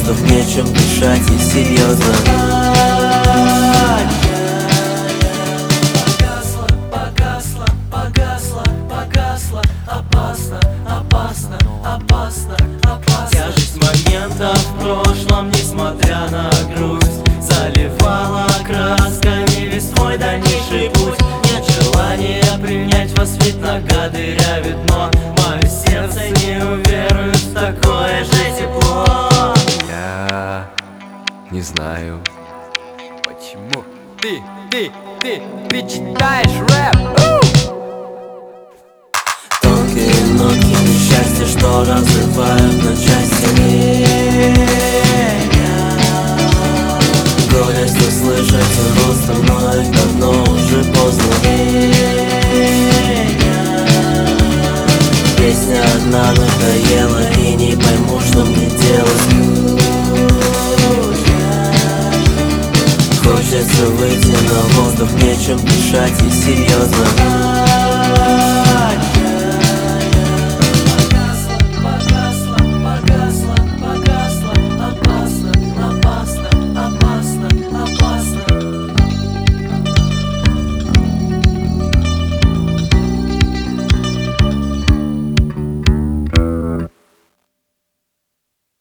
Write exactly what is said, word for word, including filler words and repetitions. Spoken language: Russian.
воздух, нечем дышать и серьезно. Погасла, погасла, погасла, погасла. Опасно, опасно, опасно, опасно. Тяжесть момента в прошлом, несмотря на грусть, заливала красками весь мой дальнейший путь. Нет желания принять вас, ведь нога дырявит, но мое сердце не уверует в такое же тепло. Я не знаю, почему ты, ты, ты, ты читаешь рэп. Тонкие нотки несчастья, что разрывают на части.